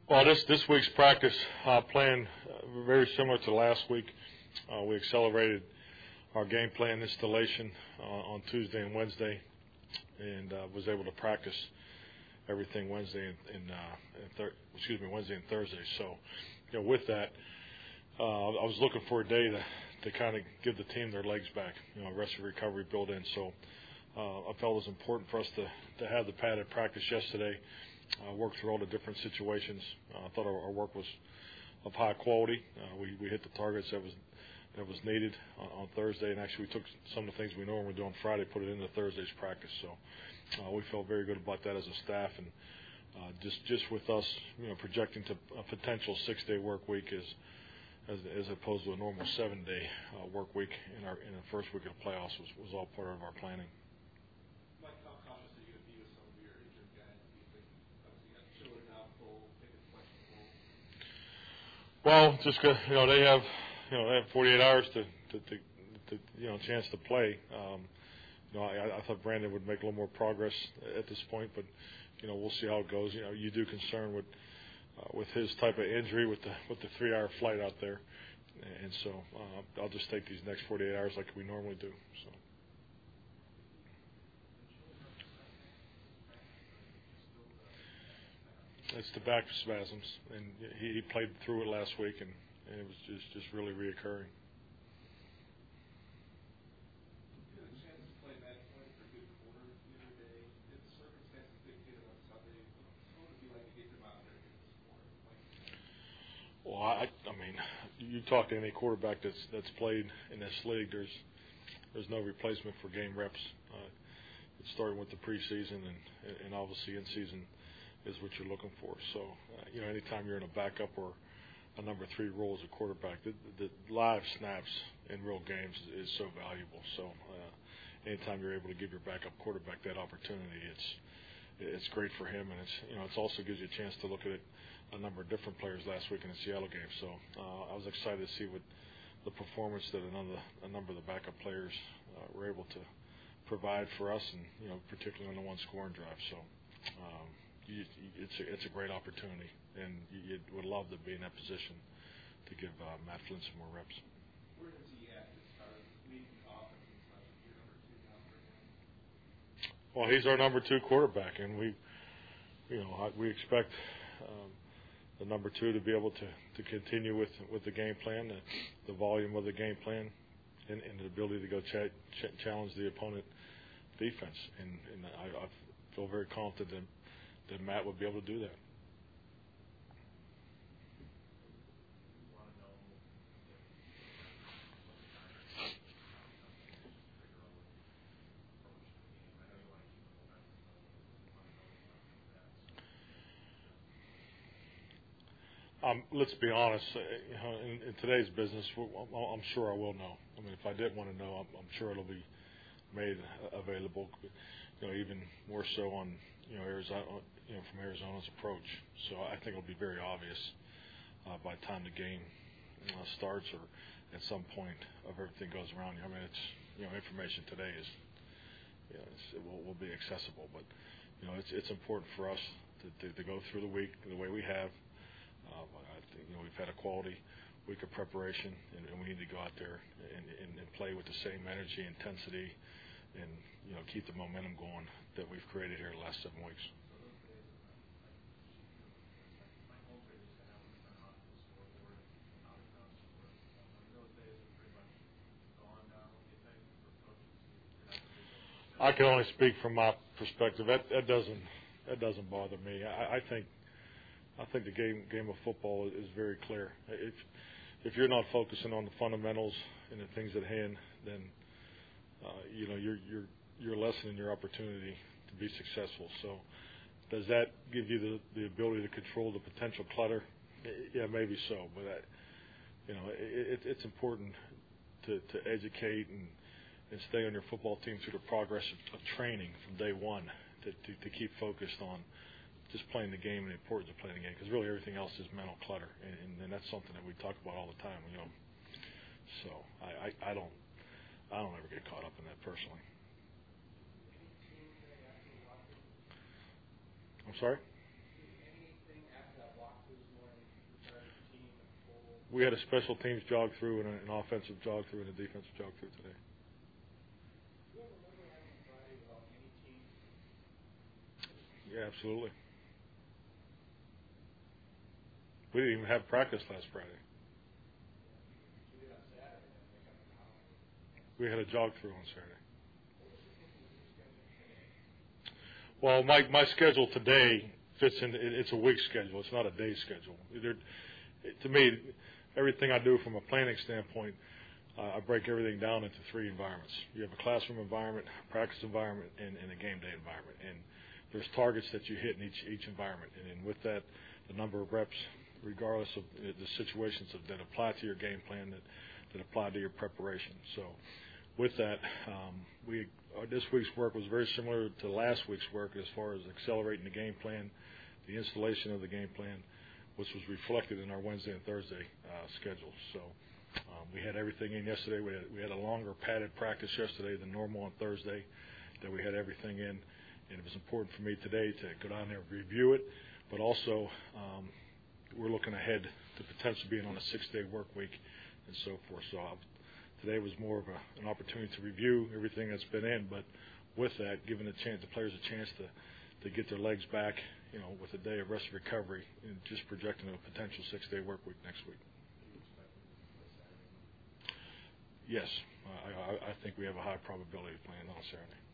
Well, this week's practice plan very similar to last week. We accelerated our game plan installation on Tuesday and Wednesday, and was able to practice everything Wednesday and Wednesday and Thursday. So, with that, I was looking for a day to kind of give the team their legs back, rest and recovery built in. So, I felt it was important for us to have the padded practice yesterday. Worked through all the different situations. I thought our work was of high quality. We hit the targets that was needed on Thursday, and actually we took some of the things we normally do on Friday, put it into Thursday's practice. So we felt very good about that as a staff, and just with us, projecting to a potential 6-day work week as opposed to a normal 7-day work week in the first week of the playoffs was all part of our planning. Mike, how cautious are you going to be with some of your injured guys? Do you think obviously you got Chiller now full, Pickett's questionable? Well, just they have 48 hours to chance to play. I thought Brandon would make a little more progress at this point, but we'll see how it goes. You do concern with his type of injury with the 3-hour flight out there, and so I'll just take these next 48 hours like we normally do. So. It's the back spasms, and he played through it last week, and it was just really reoccurring. You had a chance to play match point for a good quarter the other day. Did the circumstances dictate it on Sunday? What would it be like to get them out there and get the score? Well, I mean, you talk to any quarterback that's played in this league. There's no replacement for game reps. It's starting with the preseason and obviously in season is what you're looking for. So, anytime you're in a backup or a number 3 role as a quarterback, the live snaps in real games is so valuable. So, anytime you're able to give your backup quarterback that opportunity, it's great for him, and it also gives you a chance to look at a number of different players last week in the Seattle game. So, I was excited to see what the performance that a number of the backup players were able to provide for us, and particularly on the one scoring drive. So. It's a great opportunity, and you would love to be in that position to give Matt Flynn some more reps. Where is he at as far as leading the offense and such? Your number 2 now for him? Well, he's our number 2 quarterback, and we expect the number 2 to be able to continue with the game plan, the volume of the game plan, and the ability to go challenge the opponent defense. And I feel very confident that Matt would be able to do that. Let's be honest. In today's business, I'm sure I will know. I mean, if I didn't want to know, I'm sure it'll be made available. Even more so on Arizona, from Arizona's approach. So I think it'll be very obvious by the time the game starts or at some point of everything goes around you. I mean, it's information today will be accessible, but it's important for us to go through the week the way we have. I think we've had a quality week of preparation, and we need to go out there and play with the same energy, intensity, and keep the momentum going that we've created here the last 7 weeks. I can only speak from my perspective. That doesn't bother me. I think the game of football is very clear. If you're not focusing on the fundamentals and the things at hand, then you're lessening your opportunity to be successful. So, does that give you the ability to control the potential clutter? Yeah, maybe so. But it's important to educate and stay on your football team through the progress of training from day one to keep focused on just playing the game and the importance of playing the game, because really everything else is mental clutter, and that's something that we talk about all the time. So I don't ever get caught up in that personally. I'm sorry? Anything after that walkthrough We had a special teams jog through and an offensive jog through and a defensive jog through today. Do you ever remember having a Friday without any team? Yeah, absolutely. We didn't even have practice last Friday. You did on Saturday, and they got the holiday. We had a jog through on Saturday. What was the thinking with your schedule today? Well, my schedule today fits in. It's a week schedule. It's not a day schedule. To me, everything I do from a planning standpoint, I break everything down into three environments. You have a classroom environment, a practice environment, and a game day environment. And there's targets that you hit in each environment. And with that, the number of reps, regardless of the situations that apply to your game plan, that apply to your preparation. So with that, this week's work was very similar to last week's work as far as accelerating the game plan, the installation of the game plan, which was reflected in our Wednesday and Thursday schedules. So we had everything in yesterday. We had a longer padded practice yesterday than normal on Thursday, that we had everything in. And it was important for me today to go down there and review it, but also we're looking ahead to potentially being on a 6-day work week and so forth. So today was more of an opportunity to review everything that's been in, but with that, giving the players a chance to get their legs back, with a day of rest and recovery, and just projecting a potential 6-day work week next week. Yes, I think we have a high probability of playing on Saturday.